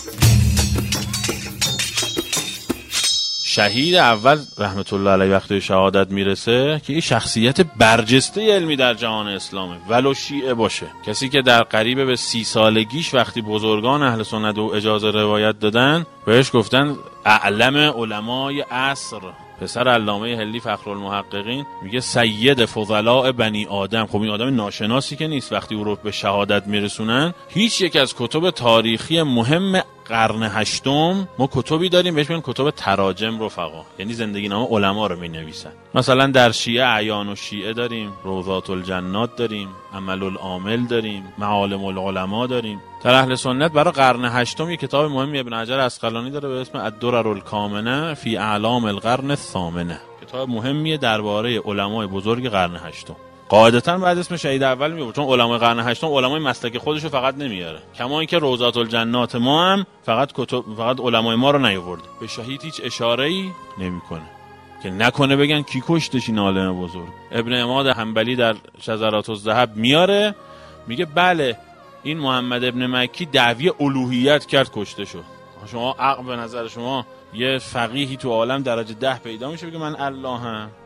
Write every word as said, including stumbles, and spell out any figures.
شهید اول رحمت الله علیه وقتی شهادت میرسه که این شخصیت برجسته علمی در جهان اسلامه، ولو شیعه باشه. کسی که در قریب به سی سالگیش وقتی بزرگان اهل سنت و اجازه روایت دادن بهش گفتن اعلم علمای عصر. پسر علامه هلی فخرالمحققین میگه سید فضلاء بنی آدم. خب این آدم ناشناسی که نیست، وقتی او رو به شهادت میرسونن هیچ یک از کتب تاریخی مهم قرن هشتم، ما کتبی داریم بهش میگن کتب تراجم رفقا، یعنی زندگی نامه علما رو مینویسن. مثلا در شیعه اعیان و شیعه داریم، روضات الجنات داریم، عمل العامل داریم، معالم العلماء داریم. در اهل سنت برای قرن هشتم یک کتاب مهمی ابن حجر عسقلانی داره به اسم الدرر الکامنه فی اعلام القرن الثامنه، کتاب مهمیه درباره علمای بزرگ قرن هشتم. قاعدتاً بعد اسم شهید اول میاد، چون علمای قرن هشتم علمای مسلک خودشو فقط نمیاره، کما اینکه روضات الجنات ما هم فقط کتب فقط علمای ما رو نیاورد، به شهید هیچ اشاره‌ای نمیکنه که نکنه بگن کی کشتش این عالم بزرگ. ابن عماد حنبلی در شذرات الذهب میاره، میگه بله این محمد ابن مکی دعوی الوهیت کرد کشته شد. شما عقل به نظر شما یه فقیهی تو عالم درجه ده پیدا میشه بگه من اللهم؟